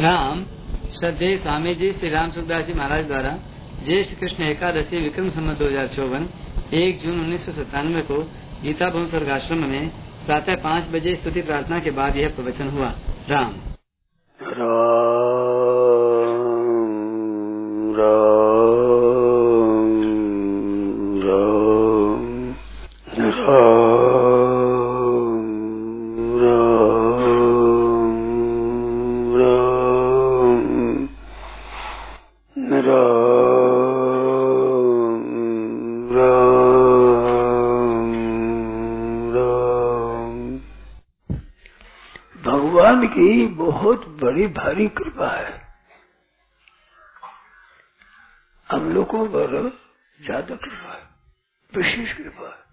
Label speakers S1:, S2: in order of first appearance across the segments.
S1: राम श्रद्धेय स्वामी जी श्री राम सुखदास जी महाराज द्वारा ज्येष्ठ कृष्ण एकादशी विक्रम संवत 2054 1 जून 1997 को गीता भवन स्वर्गाश्रम में प्रातः 5 बजे स्तुति प्रार्थना के बाद यह प्रवचन हुआ। राम
S2: भगवान की बहुत बड़ी भारी कृपा है हम लोगों पर, ज्यादा कृपा है, विशेष कृपा है।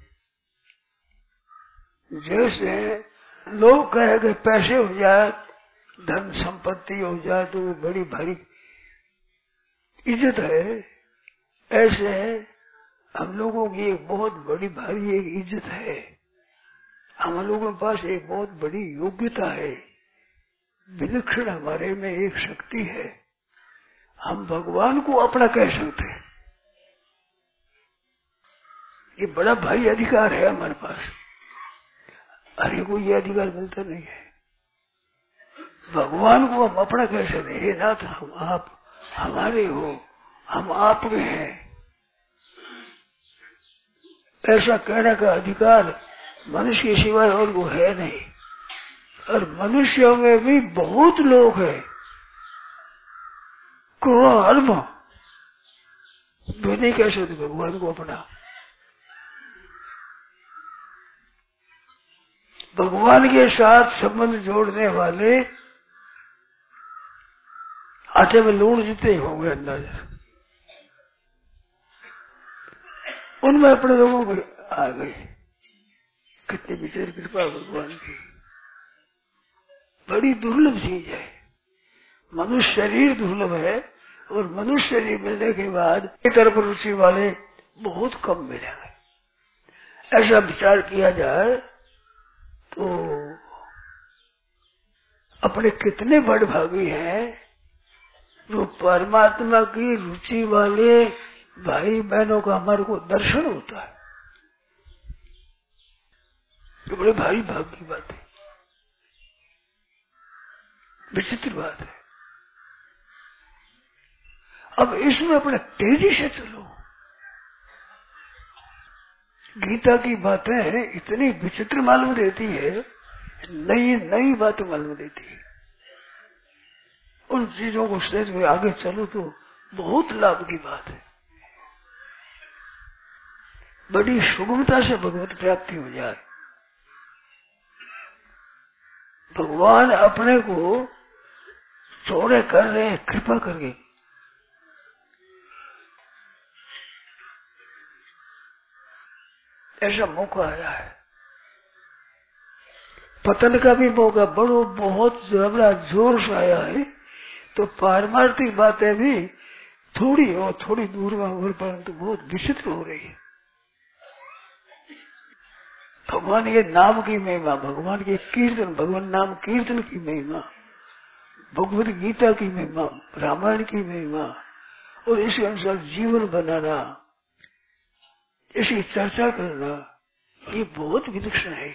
S2: जैसे लोग कहे कि पैसे हो जाए, धन संपत्ति हो जाए तो वो बड़ी भारी इज्जत है, ऐसे हम लोगों की एक बहुत बड़ी भारी एक इज्जत है। हम लोगों के पास एक बहुत बड़ी योग्यता है, विलक्षण हमारे में एक शक्ति है, हम भगवान को अपना कह सकते हैं। ये बड़ा भारी अधिकार है हमारे पास, हर को ये अधिकार मिलता नहीं है। भगवान को हम अपना कह सकते हैं, हे नाथ हम आप हमारे हो, हम आपके हैं, ऐसा कहने का अधिकार मनुष्य के सिवाय और वो है नहीं। और मनुष्यों में भी बहुत लोग हैं को नहीं कह सकते भगवान को अपना। भगवान के साथ संबंध जोड़ने वाले आटे में लूण जितने होंगे अंदाजा, उनमें अपने लोगों को आ गए। कितनी विचार कृपा भगवान की, बड़ी दुर्लभ चीज है। मनुष्य शरीर दुर्लभ है और मनुष्य शरीर मिलने के बाद एक तरफ रुचि वाले बहुत कम मिलेंगे। ऐसा विचार किया जाए तो अपने कितने बड़ भागी हैं जो परमात्मा की रुचि वाले भाई बहनों का हमारे को दर्शन होता है। तो बड़े भारी भाग की बात है, विचित्र बात है। अब इसमें अपने तेजी से चलो। गीता की बातें इतनी विचित्र मालूम देती है, नई नई बातें मालूम देती है। उन चीजों को स्टेज में आगे चलो तो बहुत लाभ की बात है। बड़ी सुगमता से भगवत प्राप्ति हो जाए। भगवान अपने को चौड़े कर रहे हैं कृपा करके। ऐसा मौका आया है, पतन का भी मौका बड़ो बहुत बड़ा जोर से आया है। तो पारमार्थिक बातें भी थोड़ी दूर में हो, परंतु बहुत विचित्र हो रही है। भगवान के नाम की महिमा, भगवान के कीर्तन, भगवान नाम कीर्तन की महिमा, भगवत गीता की महिमा, रामायण की महिमा, और इसके अनुसार जीवन बनाना, इसकी चर्चा करना, ये बहुत विलक्षण है।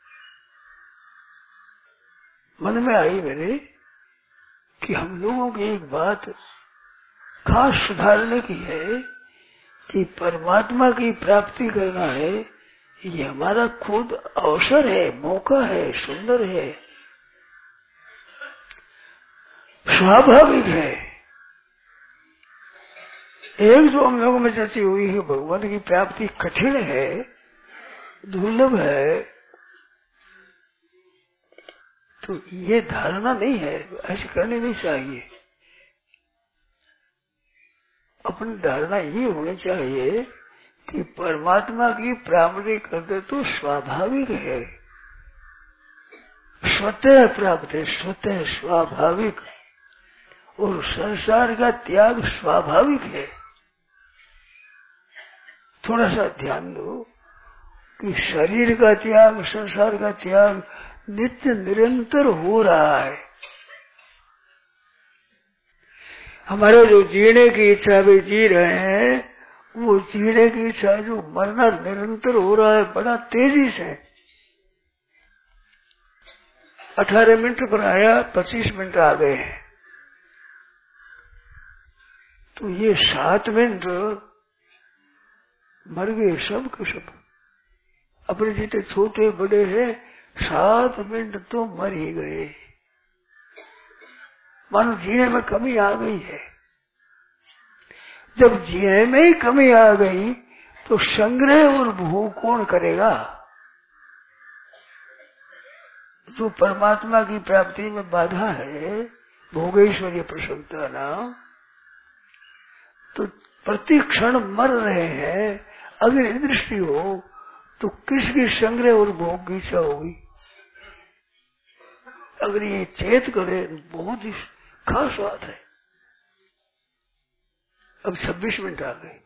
S2: मन में आई मेरे कि हम लोगों की एक बात खास सुधारने की है कि परमात्मा की प्राप्ति करना है, ये हमारा खुद अवसर है, मौका है, सुंदर है, स्वाभाविक है। एक जो हम लोगों में चर्चा हुई है भगवान की प्राप्ति कठिन है, दुर्लभ है, तो ये धारणा नहीं है, ऐसे करनी नहीं चाहिए। अपनी धारणा ये होनी चाहिए कि परमात्मा की प्राप्ति करते तो स्वाभाविक है, स्वतः प्राप्त है, स्वतः स्वाभाविक, और संसार का त्याग स्वाभाविक है। थोड़ा सा ध्यान दो कि शरीर का त्याग, संसार का त्याग नित्य निरंतर हो रहा है। हमारे जो जीने की इच्छा भी जी रहे हैं, वो जीने की इच्छा जो मरना निरंतर हो रहा है बड़ा तेजी से। 18 मिनट पर आया, 25 मिनट आ गए हैं, तो ये 7 मिनट मर गए सब के सब। अपने जितने छोटे बड़े हैं 7 मिनट तो मर ही गए। मानो जीने में कमी आ गई है। जब जीने में ही कमी आ गई तो संग्रह और भोग कौन करेगा? जो परमात्मा की प्राप्ति में बाधा है, भोगेश्वरी प्रसन्नता नाम, तो प्रति क्षण मर रहे हैं। अगर दृष्टि हो तो किसकी संग्रह और भोग की इच्छा होगी? अगर ये चेत करे बहुत ही खास बात है। अब 26 मिनट आ गए,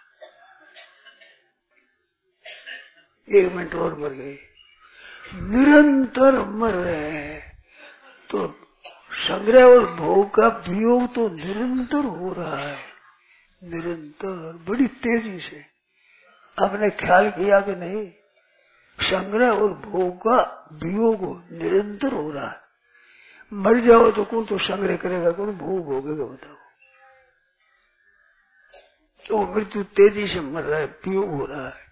S2: 1 मिनट और मर गए, निरंतर मर रहे हैं। तो संग्रह और भोग का वियोग तो निरंतर हो रहा है, निरंतर बड़ी तेजी से। आपने ख्याल किया कि नहीं? संग्रह और भोग का वियोग निरंतर हो रहा है। मर जाओ तो कौन तो संग्रह करेगा, कौन भोग भोगेगा? बताओ। तो मृत्यु तेजी से मर रहा है, वियोग हो रहा है।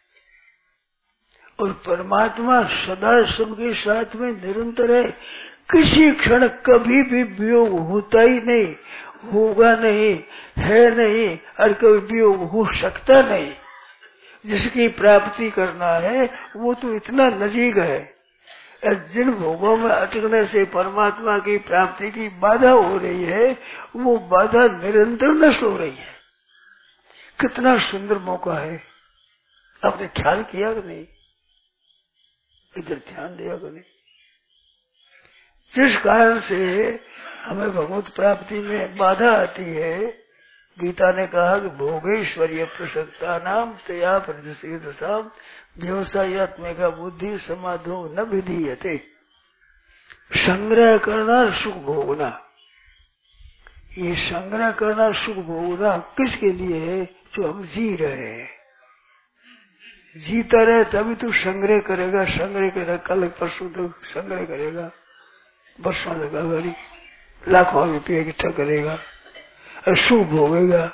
S2: और परमात्मा सदा सबके साथ में निरंतर है। किसी क्षण कभी भी वियोग होता ही नहीं, होगा नहीं, है नहीं, और कभी वियोग हो सकता नहीं। जिसकी प्राप्ति करना है वो तो इतना नजीक है। जिन भोगों में अटकने से परमात्मा की प्राप्ति की बाधा हो रही है, वो बाधा निरंतर नष्ट हो रही है। कितना सुंदर मौका है। आपने ख्याल किया कि नहीं? इधर ध्यान दिया कि नहीं? जिस कारण से हमें भगवत प्राप्ति में बाधा आती है, गीता ने कहा कि भोगेश्वरीय प्रसक्ता नाम तया प्रतिषेधसाम व्यवसायत्मिका बुद्धि समाधो न विधीयते। संग्रह करना सुख भोगना, ये संग्रह करना सुख भोगना किसके लिए है? जो हम जी रहे हैं। जीता रहे तभी तो संग्रह करेगा। संग्रह करेगा, कल परसों तक संग्रह करेगा, वर्षों तक अगाड़ी लाखों रुपये इकट्ठा करेगा और सुख भोगेगा।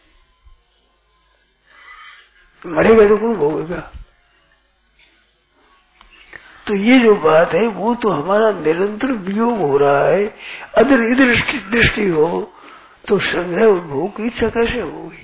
S2: मरेगा तो कौन भोगेगा? तो ये जो बात है वो तो हमारा निरंतर वियोग हो रहा है। अगर इधर दृष्टि हो तो संग्रह और भोग की इच्छा कैसे होगी?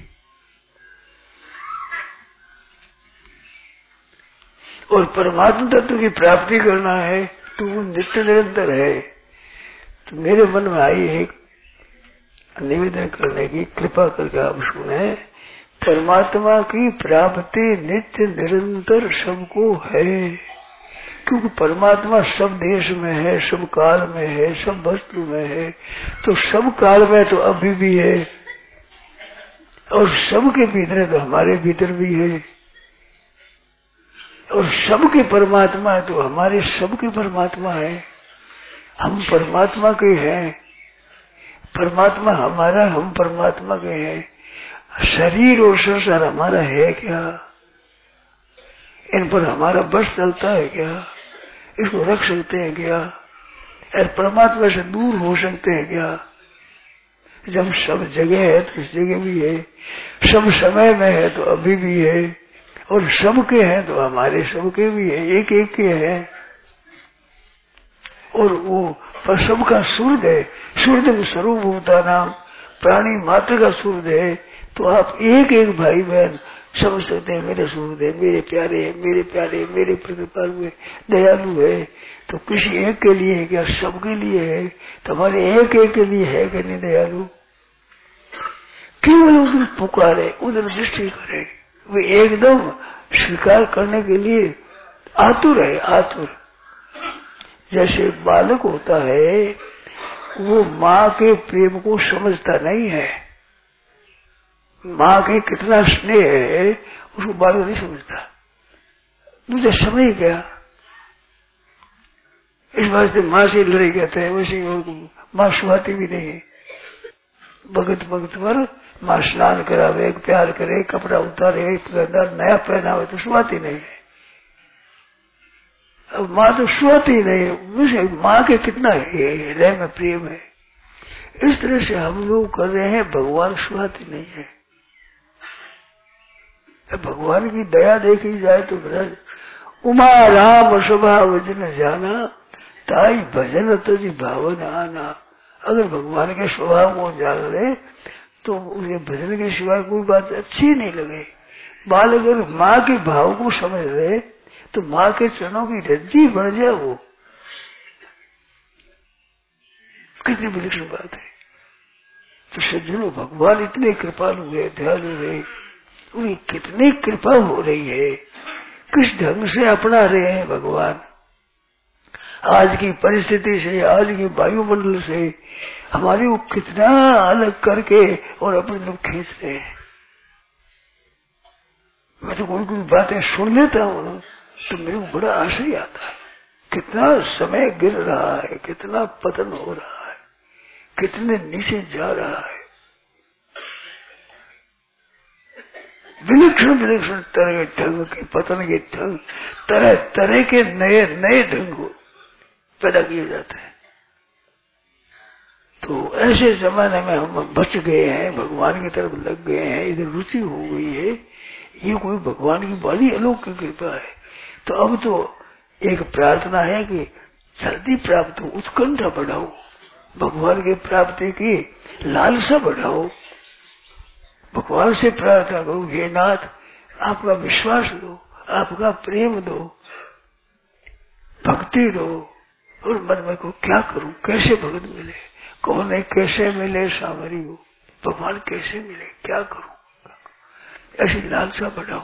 S2: और परमात्मा तत्व की प्राप्ति करना है तो वो नित्य निरंतर है। तो मेरे मन में आई एक निवेदन करने की, कृपा करके आप सुने। परमात्मा की प्राप्ति नित्य निरंतर सबको है, क्योंकि परमात्मा सब देश में है, सब काल में है, सब वस्तु में है। तो सब काल में तो अभी भी है, और सबके भीतर तो हमारे भीतर भी है। और सबके परमात्मा है तो हमारे सबके परमात्मा है। हम परमात्मा के हैं, परमात्मा हमारा, हम परमात्मा के हैं। शरीर और संसार हमारा है क्या? इन पर हमारा बस चलता है क्या? इसको रख सकते हैं क्या? और परमात्मा से दूर हो सकते हैं क्या? जब सब जगह है तो इस जगह भी है, सब समय में है तो अभी भी है, और सबके हैं तो हमारे सबके भी है, एक एक के हैं। और वो पर सबका सूर्य है, सूर्य स्वरूप होता नाम प्राणी मात्र का सूर्य है। तो आप एक एक भाई बहन समझ सकते हैं मेरे सूर्य है, मेरे प्यारे है, मेरे प्यारे, मेरे कृपालु है, दयालु है। तो किसी एक के लिए है क्या? सबके लिए है। तो हमारे एक एक के लिए है कि नहीं दयालु? केवल उधर पुकारे, उधर दृष्टि करे, वे एकदम स्वीकार करने के लिए आतुर है, आतुर। जैसे बालक होता है वो माँ के प्रेम को समझता नहीं है, माँ के कितना स्नेह है उसको बालक नहीं समझता। मुझे समझ गया, इस वास्ते माँ से लड़ाई कहते हैं। वैसे माँ सुहाती भी नहीं है, भगत भगत पर मां स्नान करावे, प्यार करे, कपड़ा उतारे, अंदर नया पहनावे तो सुवाती नहीं है। अब माँ तो सुवाती नहीं, माँ के कितना हृदय में प्रेम है। इस तरह से हम लोग कर रहे हैं, भगवान सुवाती नहीं है। भगवान की दया देखी जाए तो ब्रज उमा राम स्वभाव जन जाना, ताई भजन तजी भावन आना। अगर भगवान के स्वभाव को जान ले तो उसे भजन के सिवाय कोई बात अच्छी नहीं लगे। बाल अगर माँ के भाव को समझ ले तो माँ के चरणों की रज्जी बन जाए, वो कितनी विलक्षण बात है। तो सज्जनों, भगवान इतने कृपालु है, दयालु है, उनकी कितनी कृपा हो रही है, किस ढंग से अपना रहे हैं भगवान। आज की परिस्थिति से, आज के वायुमंडल से हमारे को कितना अलग करके और अपने लोग खींच रहे हैं। मैं तो कोई कोई बातें सुन लेता हूँ ना तो मेरे को बड़ा आश्चर्य आता है। कितना समय गिर रहा है, कितना पतन हो रहा है, कितने नीचे जा रहा है। विलक्षण विलक्षण तरह के ढंग के पतन के ढंग, तरह तरह के नए नए ढंग पैदा किए जाते हैं। तो ऐसे जमाने में हम बच गए हैं, भगवान की तरफ लग गए हैं, इधर रुचि हो गई है। ये कोई भगवान की बड़ी अलौकिक कृपा है। तो अब तो एक प्रार्थना है कि जल्दी प्राप्त हो, उत्कंठा बढ़ाओ, भगवान की प्राप्ति की लालसा बढ़ाओ, भगवान से प्रार्थना करो, हे नाथ आपका विश्वास दो, आपका प्रेम दो, भक्ति दो। और मन में को क्या करूं, कैसे भगत मिले, कौन है, कैसे मिले सामरी हो, भगवान कैसे मिले, क्या करूं, ऐसी लालसा बढ़ाओ।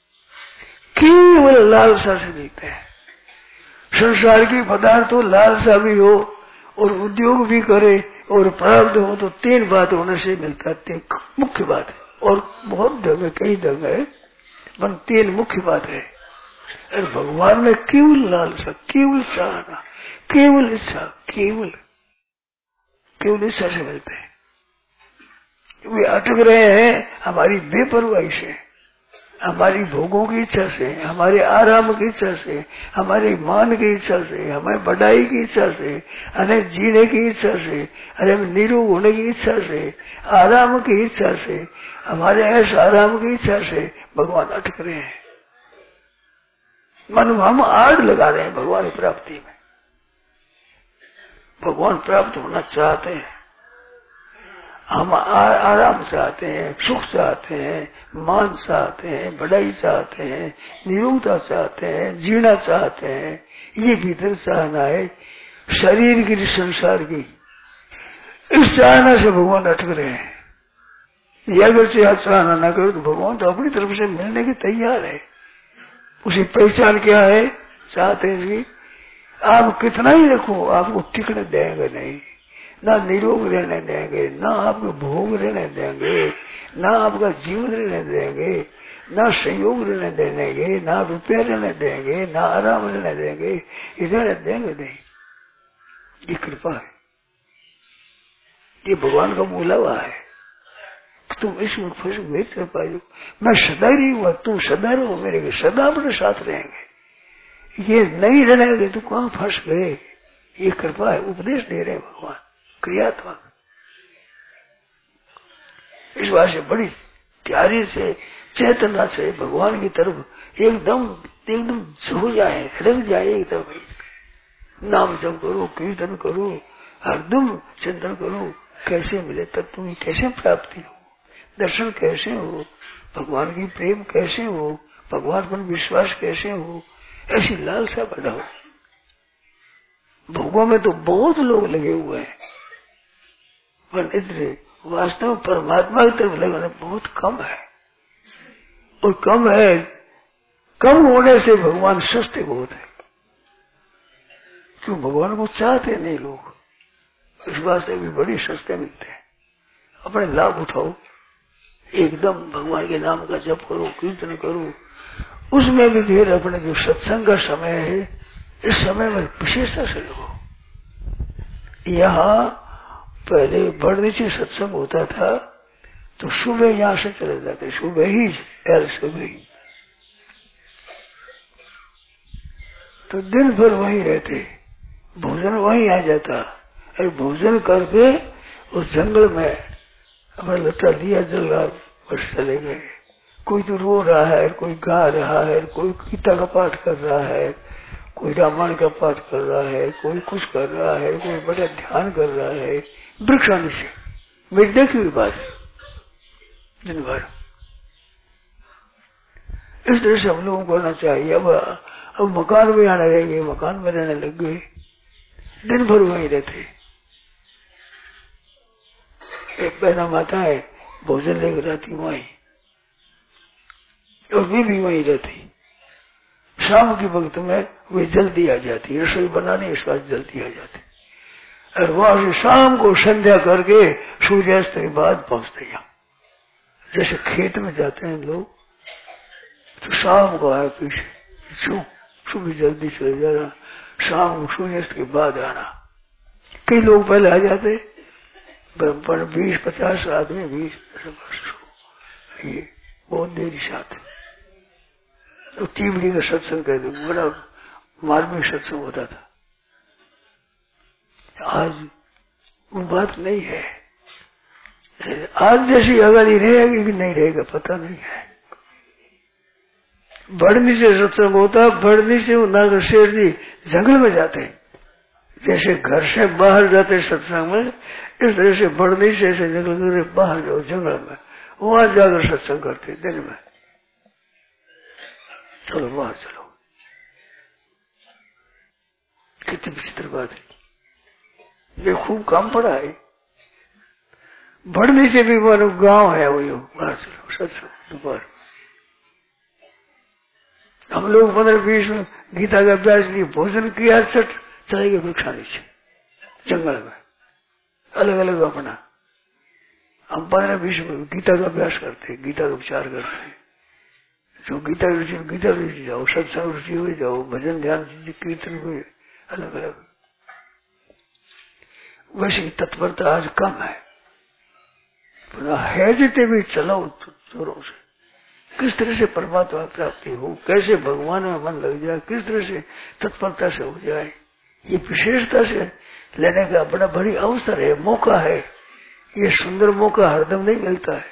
S2: केवल लालसा से मिलते हैं। संसार की पदार्थ तो लालसा भी हो और उद्योग भी करे और प्रारब्ध हो तो तीन बात होने से मिलता है। मुख्य बात है, और बहुत ढंग है, कई ढंग है, पर तीन मुख्य बात है। और भगवान में केवल लालसा, केवल चाहना, केवल इच्छा, केवल इच्छा से मिलते हैं। वे अटक रहे हैं हमारी बेपरवाही से, हमारी भोगों की इच्छा से, हमारे आराम की इच्छा से, हमारे मान की इच्छा से, हमारे बढ़ाई की इच्छा से, हमें जीने की इच्छा से, हमें निरोग होने की इच्छा से, आराम की इच्छा से, हमारे ऐसा आराम की इच्छा से भगवान अटक रहे हैं। मन हम आड़ लगा रहे हैं भगवान की प्राप्ति में। भगवान प्राप्त होना चाहते हैं, हम आराम चाहते हैं, सुख चाहते हैं, मान चाहते हैं, बढ़ाई चाहते हैं, निरोगता चाहते हैं, जीना चाहते हैं। ये भीतर चाहना है, शरीर की, संसार की। इस चाहना से भगवान अटक रहे हैं। ये अगर से आप चाहना ना करो तो भगवान तो अपनी तरफ से मिलने के तैयार है। उसी पहचान क्या है, चाहते हैं कि आप कितना ही रखो, आपको टिकने देंगे नहीं, ना निरोग रहने देंगे, ना आपको भोग रहने देंगे, ना आपका जीवन रहने देंगे, ना संयोग रहने देंगे, ना रुपये रहने देंगे, ना आराम रहने देंगे, ये रहने देंगे नहीं। ये कृपा है, ये भगवान का बुलावा है। तुम इसमें फंस मेरी तरफ आ जाओ, मैं सदा ही हुआ, तुम सदा रहो मेरे, सदा अपने साथ रहेंगे। ये नहीं रहेंगे तो कहाँ फंस गए। ये कृपा है, उपदेश दे रहे हैं भगवान क्रियात्मक। इस बात से बड़ी प्यारी से, चेतना से भगवान की तरफ एकदम झुक जाए, रंग जाए एकदम। नाम जप करो, कीर्तन करो, हरदम चिंतन करो, कैसे मिले तब तुम्हें, कैसे प्राप्ति हो, दर्शन कैसे हो, भगवान की प्रेम कैसे हो, भगवान पर विश्वास कैसे हो, ऐसी लालसा बढ़ाओ। भोगों में तो बहुत लोग लगे हुए हैं, पर इतने वास्तव में परमात्मा की तरफ लगाना बहुत कम है। और कम है, कम होने से भगवान सस्ते बहुत है। क्यों, भगवान को चाहते नहीं लोग, इस बात से भी बड़ी सस्ते मिलते हैं। अपने लाभ उठाओ, एकदम भगवान के नाम का जप करो, कीर्तन करो। उसमें भी फिर अपने जो सत्संग का समय है, इस समय में विशेषता से लगो। यहाँ पहले बढ़ने से सत्संग होता था तो सुबह यहाँ से चले जाते, सुबह ही सुबह ही, तो दिन भर वहीं रहते, भोजन वहीं आ जाता, और भोजन करके उस जंगल में अपना लट्टा दिया जला बस चले गए। कोई तो रो रहा है, कोई गा रहा है, कोई गीता का पाठ कर रहा है, कोई रामायण का पाठ कर रहा है, कोई कुछ कर रहा है, कोई बड़ा ध्यान कर रहा है, वृक्षांत से मेरी देखी हुई बात दिन भर। इस तरह से हम लोगों को करना चाहिए। अब मकान में आने रह गए, मकान में रहने लग गए, दिन भर वहीं रहते। एक बहना माता है, भोजन लेकर रहती वहीं, और वे भी वहीं रहती। शाम के वक्त में वे जल्दी आ जाती, रसोई बनाने इस बात जल्दी आ जाती, और वहां से शाम को संध्या करके सूर्यास्त के बाद पहुंचते यहाँ। जैसे खेत में जाते हैं लोग तो शाम को आए पीछे, सुबह जल्दी चले जाना, शाम को सूर्यास्त के बाद आना। कई लोग पहले आ जाते, 20-50 आदमी, 20 वर्ष, ये बहुत देरी साथ तो टीमड़ी का सत्संग कर दे, बड़ा मार्मिक सत्संग होता था। आज वो बात नहीं है। आज जैसी आगाड़ी रहेगी कि नहीं रहेगा पता नहीं है। बढ़नी से सत्संग होता, बढ़नी से नागर शेर जी जंगल में जाते, जैसे घर से बाहर जाते सत्संग में, इस तरह से बढ़नी से जंगल में बाहर जाओ, जंगल में वहां जाकर सत्संग करते दिन में। चलो बाहर चलो, कितनी विचित्र बात है। ये खूब काम पड़ा है। बढ़ने से भी मानो गांव है वो, बाहर चलो सत्संग दोपहर। हम लोग 15-20 में गीता का अभ्यास लिए, भोजन किया, सट चले गए वृक्षानी से जंगल में, अलग अलग अपना। हम 15-20 में गीता का अभ्यास करते, गीता का उपचार करते हैं। जो गीता रुचि जाओ, सत्संग रुचि हो जाओ, भजन ध्यान कीर्तन हुए, अलग अलग। वैसे तत्परता आज कम है, है जितने भी चलो जोरों से। किस तरह से परमात्मा प्राप्ति हो, कैसे भगवान में मन लग जाए, किस तरह से तत्परता से हो जाए, ये विशेषता से लेने का बड़ा बड़ी अवसर है, मौका है। ये सुंदर मौका हरदम नहीं मिलता है।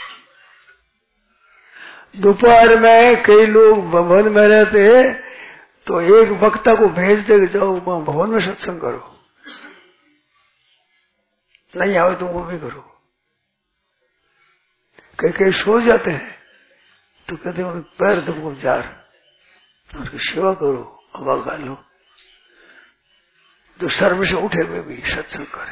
S2: दोपहर में कई लोग भवन में रहते हैं तो एक वक्ता को भेज दे, जाओ भवन में सत्संग करो, नहीं आओ तो वो भी करो। कई सो जाते हैं तो कहते हैं पैर दबो जार, उसकी सेवा करो, हवा खा लो। तो सर्व से उठे हुए भी सत्संग करें।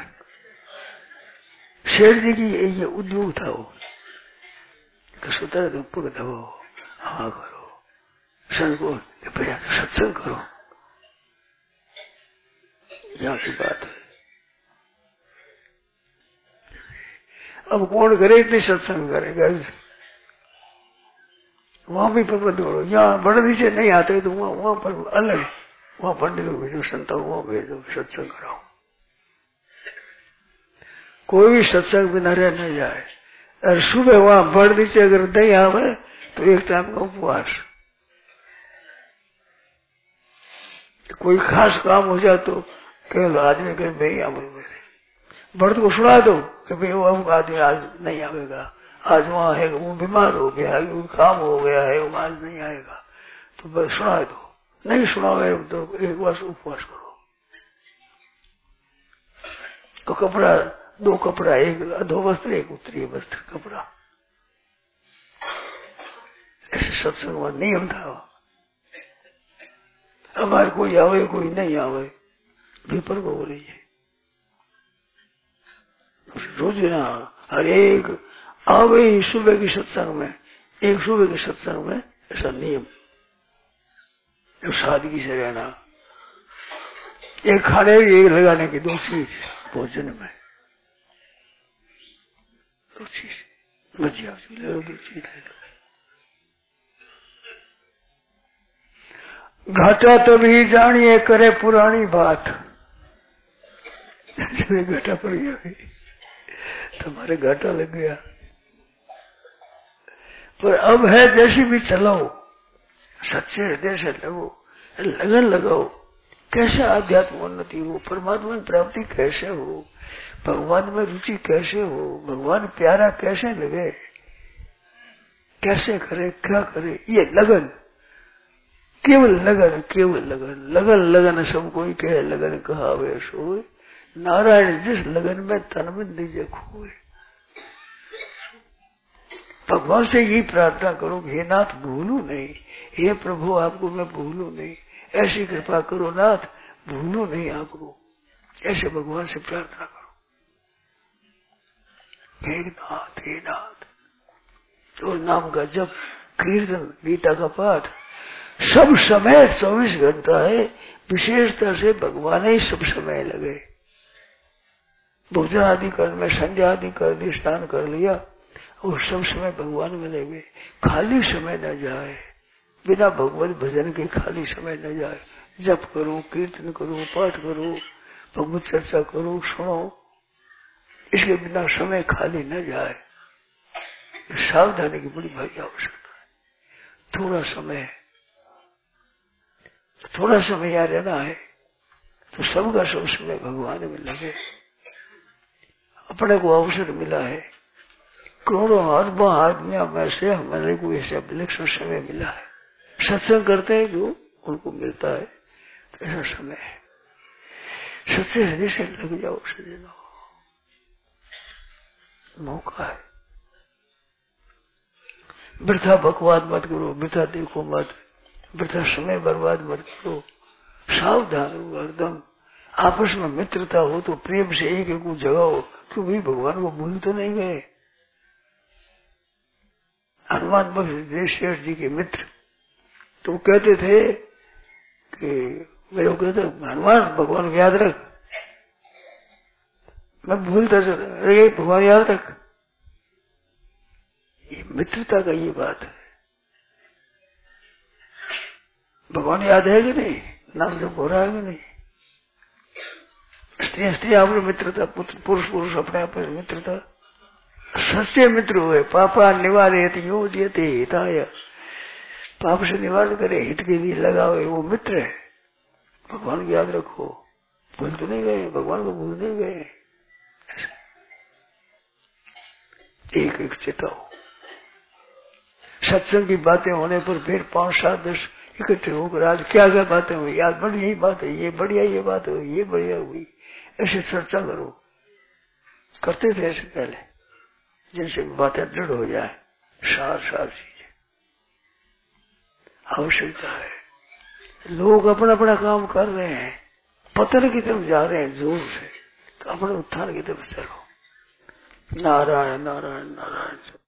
S2: शेर जी की ये उद्योग था वो, तो सुतर तो पुग दबो, हवा करो, सन को भैया सत्संग करो। यहाँ की बात है। अब कौन करे, इतनी सत्संग करेगा। वहां भी प्रबंध करो, यहाँ बड़े से नहीं आते तो वहां पर अलग, वहां पंडित को भेजो, संतों को भेजो, सत्संग कराओ। कोई भी सत्संग बिना रह न जाए। और सुबह वहां बढ़ से अगर नहीं आवे तो एक टाइम का उपवास। कोई खास काम हो जाए तो केवल आदमी कहे भाई आवे मेरे, बढ़ को सुना दो कि भाई वो आदमी आज नहीं आवेगा, आज वहां है, वो बीमार हो गया है, वो काम हो गया है, वो आज नहीं आएगा, तो बस सुना दो। नहीं सुनावे तो एक वर्ष उपवास करो। तो कपड़ा, 2 कपड़ा, एक अधो वस्त्र, एक उत्तरीय वस्त्र कपड़ा, ऐसे सत्संग में नियम था। हमारे कोई आवे कोई नहीं आवे, विपर को बोलिए रोज ना, हर एक आवे सुबह की सत्संग में, एक सुबह के सत्संग में ऐसा नियम, जो सादगी से रहना। एक खाने एक लगाने की, 2 चीज भोजन में, 2 चीज भजिया ले लो, 2 चीज ले लो। घाटा तभी जानिए करे पुरानी बात, घाटा पड़ गया भाई, तुम्हारे घाटा लग गया। पर अब है जैसी भी चलाओ, सच्चे हृदय से लगो, लगन लगाओ। कैसे आध्यात्म उन्नति हो, परमात्मा की प्राप्ति कैसे हो, भगवान में रुचि कैसे हो, भगवान प्यारा कैसे लगे, कैसे करे, क्या करे, ये लगन, केवल लगन, केवल लगन। लगन लगन सब कोई कहे, लगन कहावे सोए, नारायण जिस लगन में तन में निजे खोए। भगवान से यही प्रार्थना करो, हे नाथ भूलू नहीं, हे प्रभु आपको मैं भूलू नहीं, ऐसी कृपा करो नाथ, भूलू नहीं आपको। ऐसे भगवान से प्रार्थना करो, हे नाथ, हे नाथ। तो नाम का जप, कीर्तन, गीता का पाठ, सब समय 24 घंटा है। विशेषता से भगवान ही सब समय लगे। भोजन आदि करने में, संध्या आदि कर दी, स्नान कर लिया, और सब समय भगवान में लगे। खाली समय न जाए, बिना भगवत भजन के खाली समय न जाए। जप करो, कीर्तन करो, पाठ करो, भगवत चर्चा करो, सुनो, इसके बिना समय खाली न जाए। सावधानी की बड़ी भारी आवश्यकता है। थोड़ा समय यहाँ रहना है, तो सबका सब समय भगवान में लगे। अपने को अवसर मिला है, करोड़ों अरबों आदमियों में से हमारे को ऐसा विलक्षण समय मिला है। सत्संग करते हैं जो उनको मिलता है, तो ऐसा समय है। सच्चे हृदय से लग जाओ, सजना मौका है। वृथा बकवाद मत करो, वृथा देखो मत, वृथा समय बर्बाद मत करो। सावधान हो एकदम। आपस में मित्रता हो तो प्रेम से एक एक को जगाओ, तो भी भगवान को भूल तो नहीं गए। हनुमान बख्श शेठ जी के मित्र तो कहते थे कि मेरे को कहते हनुमान भगवान को याद रख, मैं भूलता चला, भगवान याद रख। ये मित्रता का ये बात है। भगवान याद है कि नहीं, नाम जब हो रहा है कि नहीं। स्त्री आपने मित्रता, पुरुष अपने आप में मित्रता। सच्चे मित्र हुए, पापा निवारे योजयते हिताय, पाप से निवारण करे, हित के लिए लगावे, वो मित्र है। भगवान को याद रखो, भूल तो नहीं गए, भगवान को भूल नहीं गए। एक एक चेताओ। सत्संग की बातें होने पर फिर 5, 7, 10 इकट्ठे होकर आज क्या क्या बातें हुई, आज बड़ी यही बात है, ये बढ़िया ये बात हुई, ये बढ़िया हुई, ऐसे चर्चा करो। करते थे ऐसे पहले, जिनसे बातें दृढ़ हो जाए। सार चीजें आवश्यकता है। लोग अपना अपना काम कर रहे हैं, पतन की तरफ जा रहे हैं जोर से, तो अपने उत्थान की तरफ चलो। नारायण नारायण नारायण।